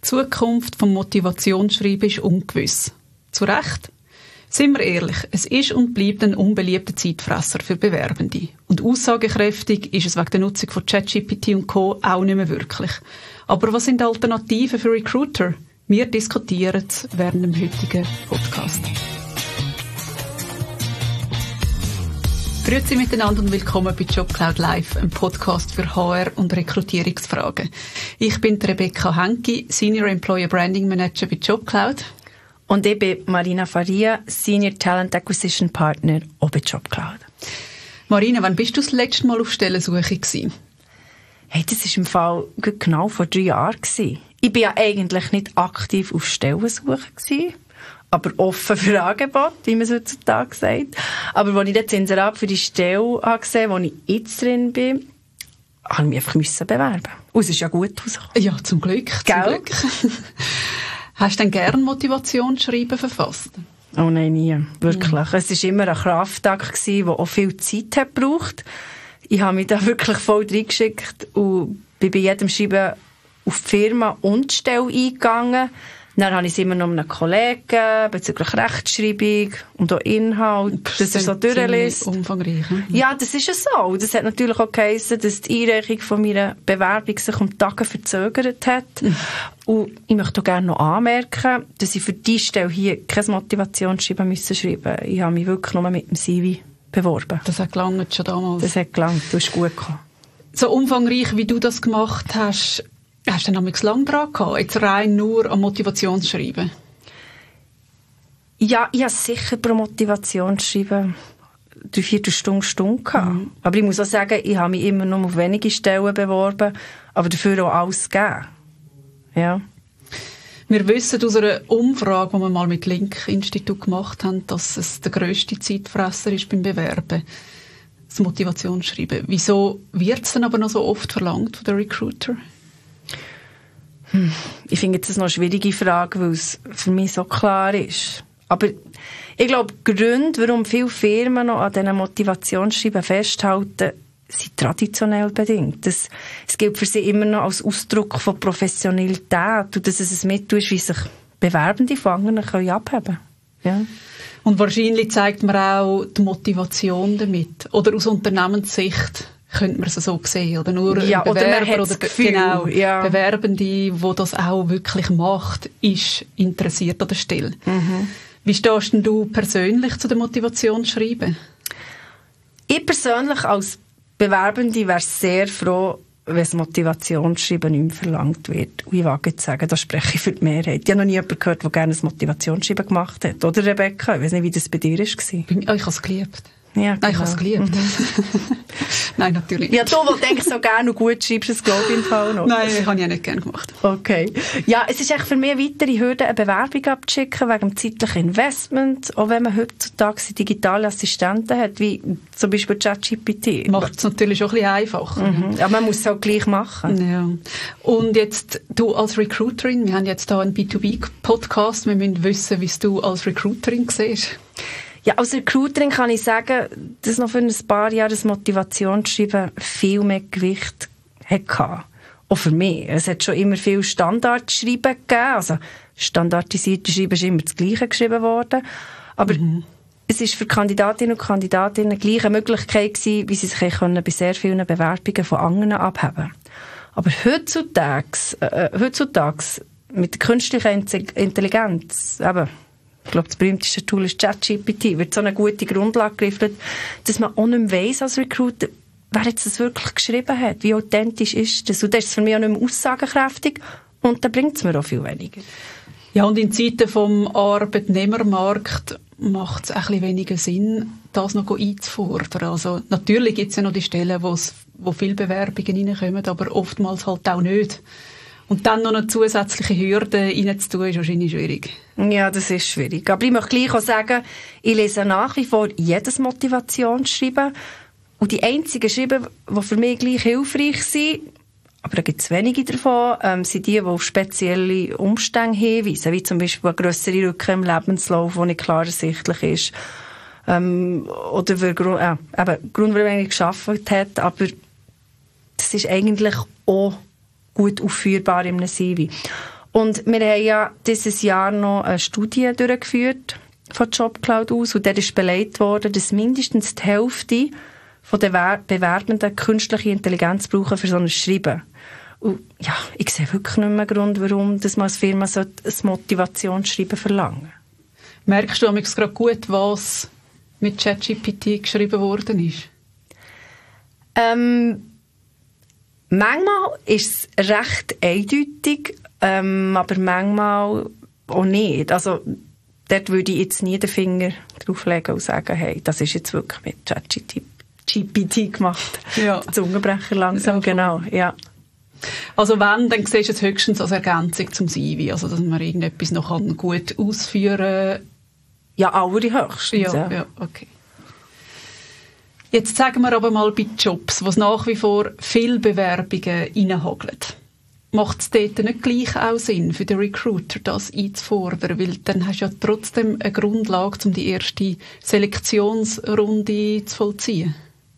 Zukunft vom Motivationsschreiben ist ungewiss. Zu Recht. Sind wir ehrlich, es ist und bleibt ein unbeliebter Zeitfresser für Bewerbende. Und aussagekräftig ist es wegen der Nutzung von ChatGPT und Co. auch nicht mehr wirklich. Aber was sind Alternativen für Recruiter? Wir diskutieren es während dem heutigen Podcast. Grüezi miteinander und willkommen bei JobCloud Live, einem Podcast für HR- und Rekrutierungsfragen. Ich bin Rebecca Henke, Senior Employer Branding Manager bei JobCloud. Und ich bin Marina Faria, Senior Talent Acquisition Partner auch bei JobCloud. Marina, wann bist du das letzte Mal auf Stellensuche gewesen? Hey, das war im Fall genau vor 3 Jahren. Ich war ja eigentlich nicht aktiv auf Stellensuche gewesen, aber offen für Angebote, wie man es heutzutage sagt. Aber als ich das Inserat für die Stelle gesehen habe, wo ich jetzt drin bin, musste ich mich einfach bewerben. Und es ist ja gut rausgekommen. Ja, zum Glück. Zum Glück. Hast du denn gerne Motivationsschreiben verfasst? Oh nein, nie. Wirklich. Es war immer ein Kraftakt, der auch viel Zeit hat gebraucht. Ich habe mich da wirklich voll reingeschickt und bin bei jedem Schreiben auf die Firma und die Stelle eingegangen. Dann habe ich es immer noch einem Kollegen bezüglich Rechtschreibung und auch Inhalt, dass er so durchliest. Umfangreich. Ja, das ist es so. Das hat natürlich auch geheissen, dass die Einreichung von meiner Bewerbung sich um Tage verzögert hat. Und ich möchte auch gerne noch anmerken, dass ich für diese Stelle hier kein Motivationsschreiben schreiben musste. Ich habe mich wirklich nur mit dem CV beworben. Das hat gelangt schon damals. Das hat gelangt, du hast gut gekommen. So umfangreich, wie du das gemacht hast, hast du dann lange dran gehabt? Jetzt rein nur am Motivationsschreiben? Ja, ich habe sicher pro Motivationsschreiben 3/4 Stunde gehabt. Aber ich muss auch sagen, ich habe mich immer nur auf wenige Stellen beworben, aber dafür auch alles gegeben. Ja. Wir wissen aus einer Umfrage, die wir mal mit Link-Institut gemacht haben, dass es der grösste Zeitfresser ist beim Bewerben. Das Motivationsschreiben. Wieso wird es dann aber noch so oft verlangt von den Recruiter? Ich finde das noch eine schwierige Frage, weil es für mich so klar ist. Aber ich glaube, die Gründe, warum viele Firmen noch an diesen Motivationsschreiben festhalten, sind traditionell bedingt. Es gilt für sie immer noch als Ausdruck von Professionalität und dass es ein Mittel ist, wie sich Bewerbende von anderen abheben können. Ja. Und wahrscheinlich zeigt man auch die Motivation damit. Oder aus Unternehmenssicht könnte man es so sehen. Oder nur Bewerber oder Bewerbende, die das auch wirklich macht, ist interessiert an der Stelle. Wie stehst denn du persönlich zu der Motivationsschreiben? Ich persönlich als Bewerbende wäre sehr froh, wenn das Motivationsschreiben nicht mehr verlangt wird. Und ich wage zu sagen, da spreche ich für die Mehrheit. Ich habe noch nie jemanden gehört, der gerne ein Motivationsschreiben gemacht hat. Oder Rebecca? Ich weiß nicht, wie das bei dir war. Ich habe es geliebt. Ja, genau. Nein, ich habe es geliebt. Nein, natürlich nicht. Ja, du, wo denkst so gerne und gut schreibst, das glaube ich im Fall noch. Nein, das habe ich auch nicht gerne gemacht. Okay. Ja, es ist echt für mich eine weitere Hürde, eine Bewerbung abzuschicken wegen dem zeitlichen Investment, auch wenn man heutzutage digitale Assistenten hat, wie zum Beispiel ChatGPT. Macht es natürlich auch ein bisschen einfacher. Aber man muss es auch gleich machen. Ja. Und jetzt, du als Recruiterin, wir haben jetzt hier einen B2B-Podcast, wir müssen wissen, wie du als Recruiterin siehst. Ja, als Recruiterin kann ich sagen, dass noch für ein paar Jahre das Motivationsschreiben viel mehr Gewicht hatte. Auch für mich. Es hat schon immer viel Standardschreiben gegeben. Also, standardisierte Schreiben ist immer das Gleiche geschrieben worden. Aber es ist für Kandidatinnen und Kandidatinnen gleich eine Möglichkeit gewesen, wie sie sich bei sehr vielen Bewerbungen von anderen abheben. Aber heutzutage mit der künstlichen Intelligenz, eben, ich glaube, das berühmteste Tool ist ChatGPT, wird so eine gute Grundlage geliefert, dass man auch nicht mehr weiss als Recruiter, wer jetzt das wirklich geschrieben hat, wie authentisch ist das. Und das ist für mich auch nicht mehr aussagekräftig und dann bringt es mir auch viel weniger. Ja, und in Zeiten vom Arbeitnehmermarkt macht es ein bisschen weniger Sinn, das noch einzufordern. Also natürlich gibt es ja noch die Stellen, wo viele Bewerbungen reinkommen, aber oftmals halt auch nicht. Und dann noch eine zusätzliche Hürde reinzutun, ist wahrscheinlich schwierig. Ja, das ist schwierig. Aber ich möchte gleich auch sagen, ich lese nach wie vor jedes Motivationsschreiben. Und die einzigen Schreiben, die für mich gleich hilfreich sind, aber da gibt es wenige davon, sind die auf spezielle Umstände hinweisen, wie zum Beispiel eine grössere Lücke im Lebenslauf, die nicht klar ersichtlich ist. Oder weil Grund, warum er gearbeitet hat, aber das ist eigentlich auch gut aufführbar in einem CV. Und wir haben ja dieses Jahr noch eine Studie durchgeführt von JobCloud aus und der ist belegt worden, dass mindestens die Hälfte von den Bewerbenden künstliche Intelligenz brauchen für so ein Schreiben. Und ja, ich sehe wirklich nicht mehr einen Grund, warum dass man als Firma ein Motivationsschreiben verlangen. Merkst du gerade gut, was mit ChatGPT geschrieben worden ist? Manchmal ist es recht eindeutig, aber manchmal auch nicht. Also, dort würde ich jetzt nie den Finger drauflegen und sagen, hey, das ist jetzt wirklich mit ChatGPT gemacht. Ja. Zungenbrecher langsam, ja, genau, ja. Also wenn, dann siehst du es höchstens als Ergänzung zum CV, also dass man irgendetwas noch gut ausführen kann. Ja, allerhöchstens. Ja, okay. Jetzt sagen wir aber mal bei Jobs, wo es nach wie vor viele Bewerbungen reinhageln. Macht es dort nicht gleich auch Sinn für den Recruiter, das einzufordern? Weil dann hast du ja trotzdem eine Grundlage, um die erste Selektionsrunde zu vollziehen.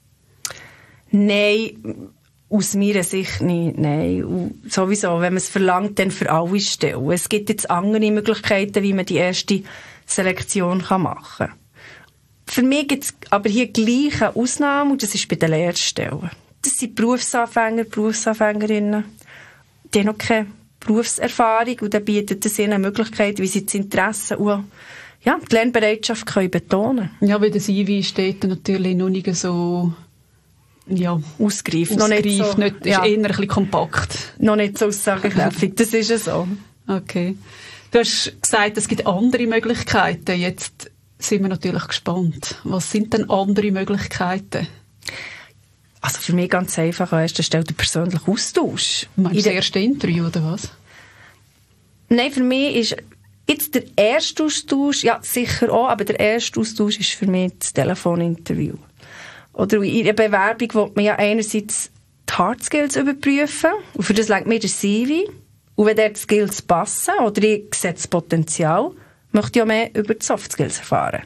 Nein, aus meiner Sicht nicht. Nein. Und sowieso, wenn man es verlangt, dann für alle Stellen. Es gibt jetzt andere Möglichkeiten, wie man die erste Selektion machen kann. Für mich gibt es aber hier gleich eine Ausnahme, und das ist bei den Lehrstellen. Das sind Berufsanfänger, Berufsanfängerinnen, die haben noch keine Berufserfahrung, und dann bietet es ihnen eine Möglichkeit, wie sie das Interesse und ja, die Lernbereitschaft können betonen können. Ja, weil der CV steht natürlich noch nicht so ausgereift. Noch nicht so, nicht, ist eher ein bisschen kompakt. Noch nicht so aussagekräftig, das ist es so. Okay. Du hast gesagt, es gibt andere Möglichkeiten. Jetzt sind wir natürlich gespannt. Was sind denn andere Möglichkeiten? Also für mich ganz einfach, an erster Stelle der persönliche Austausch. Meinst du das erste Interview, oder was? Nein, für mich ist jetzt der erste Austausch, ja sicher auch, aber der erste Austausch ist für mich das Telefoninterview. Oder in einer Bewerbung will man ja einerseits die Hard Skills überprüfen, und für das legt mir der CV. Und wenn dort die Skills passen, oder ich sehe das Potenzial, möchte ich auch mehr über die Soft Skills erfahren.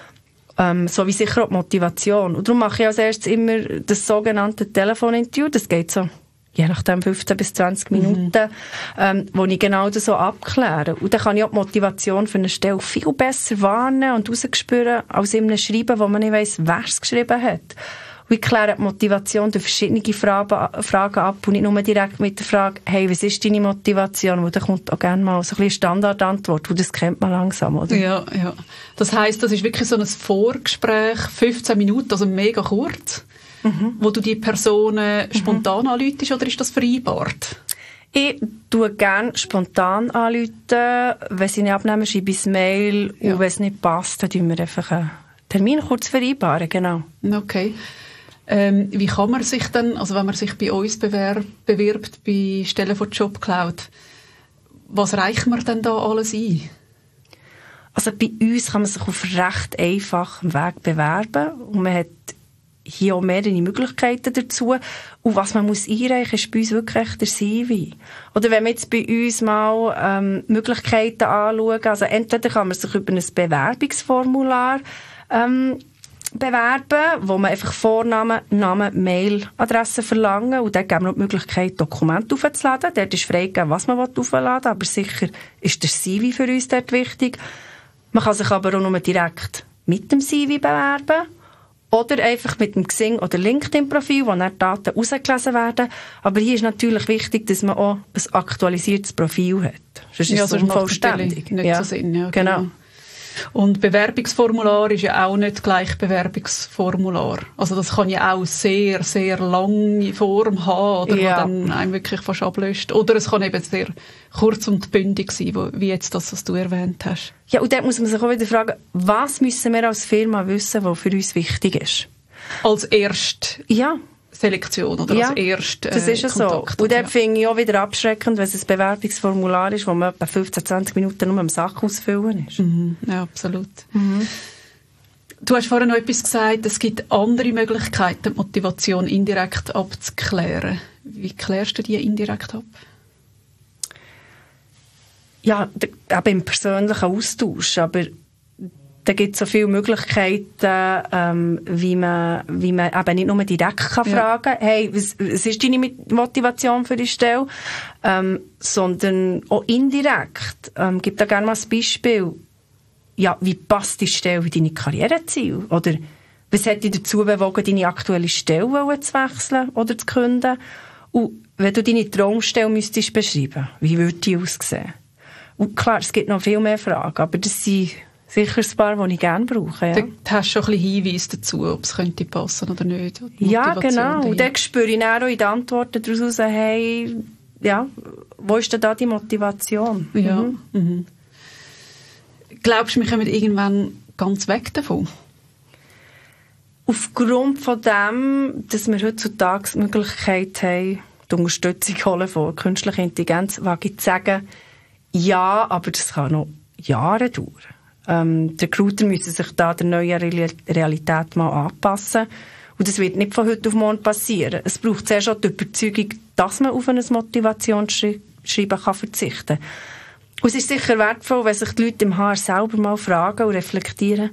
So wie sicher auch die Motivation. Und darum mache ich als erstes immer das sogenannte Telefoninterview. Das geht so, je nachdem, 15 bis 20 Minuten, wo ich genau das so abkläre. Und dann kann ich auch die Motivation für eine Stelle viel besser warnen und herausspüren, als in einem Schreiben, wo man nicht weiss, wer es geschrieben hat. Und ich kläre die Motivation durch verschiedene Fragen ab und nicht nur direkt mit der Frage, hey, was ist deine Motivation? Weil da kommt auch gerne mal so ein bisschen Standardantwort, und das kennt man langsam, oder? Ja. Das heisst, das ist wirklich so ein Vorgespräch, 15 Minuten, also mega kurz, wo du die Personen spontan anrufst, oder ist das vereinbart? Ich tue gerne spontan anrufen. Wenn sie nicht abnehmen, schreibe ich ein Mail. Ja. Und wenn es nicht passt, dann tun wir einfach einen Termin kurz vereinbaren, genau. Okay. Wie kann man sich dann, also wenn man sich bei uns bewirbt bei Stellen von JobCloud, was reicht man denn da alles ein? Also bei uns kann man sich auf recht einfachem Weg bewerben, und man hat hier auch mehrere Möglichkeiten dazu. Und was man muss einreichen, ist bei uns wirklich der CV. Oder wenn wir jetzt bei uns mal Möglichkeiten anschauen, also entweder kann man sich über ein Bewerbungsformular bewerben, wo man einfach Vornamen, Namen, Mailadresse verlangen, und dann geben wir noch die Möglichkeit, Dokumente aufzuladen. Dort ist freigegeben, was man aufladen will, aber sicher ist der CV für uns dort wichtig. Man kann sich aber auch nur direkt mit dem CV bewerben oder einfach mit dem Xing- oder LinkedIn-Profil, wo dann Daten rausgelesen werden. Aber hier ist natürlich wichtig, dass man auch ein aktualisiertes Profil hat. Sonst ist es unvollständig. Nicht so Sinn, ja, genau. Und Bewerbungsformular ist ja auch nicht gleich Bewerbungsformular. Also das kann ja auch sehr, sehr lange Form haben, oder ja, man dann einem wirklich fast ablöscht. Oder es kann eben sehr kurz und bündig sein, wie jetzt das, was du erwähnt hast. Ja, und dort muss man sich auch wieder fragen, was müssen wir als Firma wissen, was für uns wichtig ist? Als erste Selektion oder als erste das ist Kontakt. So. Und dort finde ich auch wieder abschreckend, wenn es ein Bewerbungsformular ist, wo man etwa 15, 20 Minuten nur am Sack ausfüllen ist. Ja, absolut. Du hast vorhin noch etwas gesagt, es gibt andere Möglichkeiten, die Motivation indirekt abzuklären. Wie klärst du die indirekt ab? Ja, eben im persönlichen Austausch, aber Da gibt es so viele Möglichkeiten, wie man eben nicht nur direkt kann fragen, hey, was ist deine Motivation für die Stelle, sondern auch indirekt. Gib da gerne mal ein Beispiel. Ja, wie passt die Stelle in deine Karriereziele? Oder was hat dich dazu bewogen, deine aktuelle Stelle zu wechseln oder zu künden? Und wenn du deine Traumstelle müsstest beschreiben, wie würde die aussehen? Und klar, es gibt noch viel mehr Fragen, aber das sind sicher ein paar, die ich gerne brauche. Ja. Du hast schon ein bisschen Hinweise dazu, ob es könnte passen oder nicht. Ja, genau. Und dann spüre ich dann auch in den Antworten daraus, hey, ja, wo ist denn da die Motivation? Ja. Mhm. Glaubst du, wir kommen irgendwann ganz weg davon? Aufgrund von dem, dass wir heutzutage die Möglichkeit haben, die Unterstützung holen von künstlicher Intelligenz, wage ich zu sagen, ja, aber das kann noch Jahre dauern. Die Recruiter müssen sich da der neuen Realität mal anpassen. Und das wird nicht von heute auf morgen passieren. Es braucht zuerst schon die Überzeugung, dass man auf ein Motivationsschreiben verzichten kann. Und es ist sicher wertvoll, wenn sich die Leute im HR selber mal fragen und reflektieren,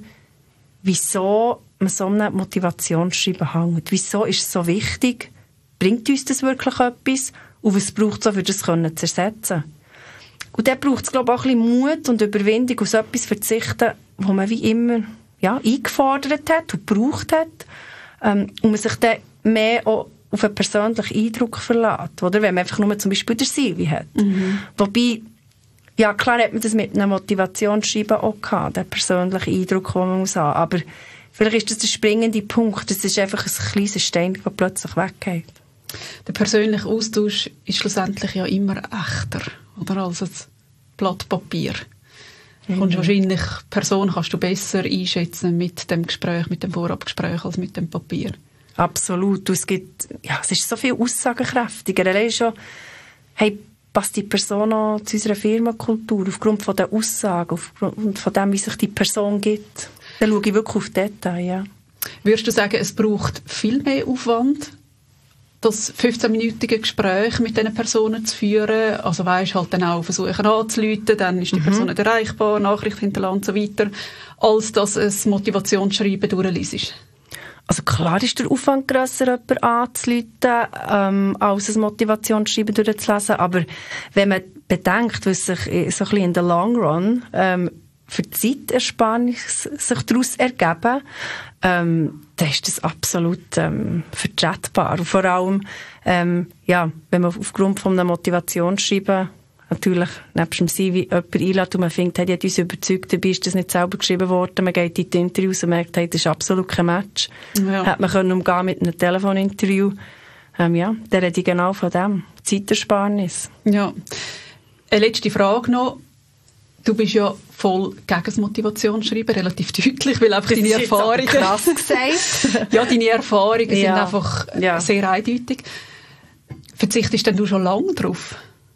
wieso man so eine Motivationsschreiben hängt. Wieso ist es so wichtig? Bringt uns das wirklich etwas? Und was braucht es, um das zu ersetzen? Und dann braucht es, glaube ich, auch ein bisschen Mut und Überwindung, auf so etwas zu verzichten, wo man wie immer eingefordert hat und gebraucht hat. Und man sich dann mehr auch auf einen persönlichen Eindruck verlässt. Oder wenn man einfach nur zum Beispiel den Silvi hat. Mhm. Wobei, ja, klar hat man das mit einem Motivationsschreiben auch gehabt, der persönliche Eindruck, den man muss haben. Aber vielleicht ist das der springende Punkt. Das ist einfach ein kleines Stein, das plötzlich weggeht. Der persönliche Austausch ist schlussendlich ja immer echter, oder, als ein Blatt Papier. Wahrscheinlich Person kannst du besser einschätzen mit dem Gespräch, mit dem Vorabgespräch, als mit dem Papier. Absolut. Und es ist so viel aussagekräftiger. Allein schon, hey, passt die Person auch zu unserer Firmenkultur, aufgrund von der Aussagen, aufgrund von dem, wie sich die Person gibt. Dann schaue ich wirklich auf Details, ja. Würdest du sagen, es braucht viel mehr Aufwand, das 15-minütige Gespräch mit diesen Personen zu führen? Also weisst halt dann auch versuchen anzurufen, dann ist die Person nicht erreichbar, Nachricht hinterlassen und so weiter, als dass ein Motivationsschreiben durchliest. Also klar ist der Aufwand grösser, jemanden anzurufen, als ein Motivationsschreiben durchzulesen. Aber wenn man bedenkt, was sich so ein bisschen in der Long Run für die Zeitersparnis sich daraus ergeben, dann ist das absolut vertretbar. Und vor allem, wenn man aufgrund von einem Motivationsschreiben natürlich nebst dem CV jemanden einlädt und man findet, hey, die hat uns überzeugt, dabei ist das nicht selber geschrieben worden, man geht in die Interviews und merkt, hey, das ist absolut kein Match. Ja. Hat man können umgehen mit einem Telefoninterview. Dann rede ich genau von dem. Zeitersparnis. Ja. Eine letzte Frage noch. Du bist ja voll gegen das Motivationsschreiben, relativ deutlich, weil einfach deine Erfahrungen... krass gesagt. Ja, deine Erfahrungen sind einfach sehr eindeutig. Verzichtest denn du schon lange drauf?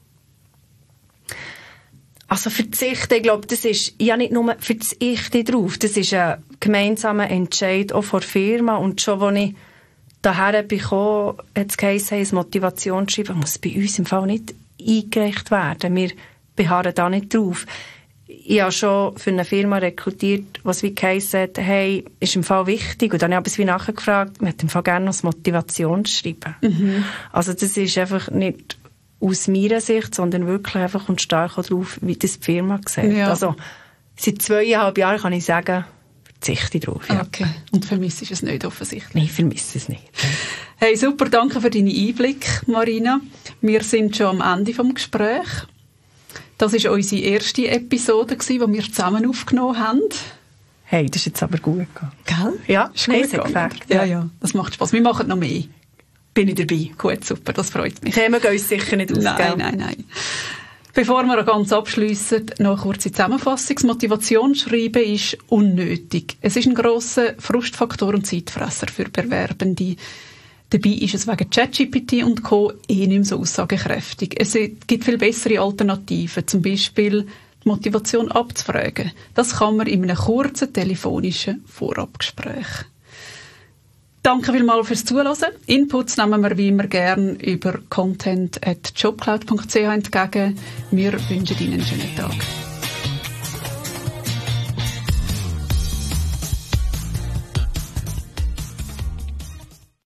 Also verzichten, ich glaube, das ist ja nicht nur verzichten drauf, das ist ein gemeinsamer Entscheid auch von der Firma. Und schon, als ich daher bekommen, hat es geheißen, ein Motivationsschreiben muss bei uns im Fall nicht eingereicht werden. Wir beharren da nicht drauf. Ich habe schon für eine Firma rekrutiert, was wie geheißen hat, hey, ist im Fall wichtig. Und dann habe ich wie nachgefragt, man hat im Fall gerne noch das Motivationsschreiben. Mhm. Also das ist einfach nicht aus meiner Sicht, sondern wirklich einfach und stark darauf, wie das die Firma sieht. Ja. Also seit 2,5 Jahren kann ich sagen, verzichte ich drauf. Ja. Okay. Und vermisst es nicht offensichtlich? Nein, vermisse es nicht. Hey, super, danke für deinen Einblick, Marina. Wir sind schon am Ende des Gesprächs. Das war unsere erste Episode, die wir zusammen aufgenommen haben. Hey, das ist jetzt aber gut gegangen. Gell? Ja, ist gut gegangen. Ja, das macht Spass. Wir machen noch mehr. Bin ich dabei. Gut, super, das freut mich. Themen gehen uns sicher nicht aus. Nein. Bevor wir ganz abschliessen, noch eine kurze Zusammenfassung. Das Motivationsschreiben ist unnötig. Es ist ein grosser Frustfaktor und Zeitfresser für Bewerbende. Dabei ist es wegen ChatGPT und Co. nicht mehr so aussagekräftig. Es gibt viel bessere Alternativen, zum Beispiel die Motivation abzufragen. Das kann man in einem kurzen telefonischen Vorabgespräch. Danke vielmals fürs Zuhören. Inputs nehmen wir wie immer gerne über content@jobcloud.ch entgegen. Wir wünschen Ihnen einen schönen Tag.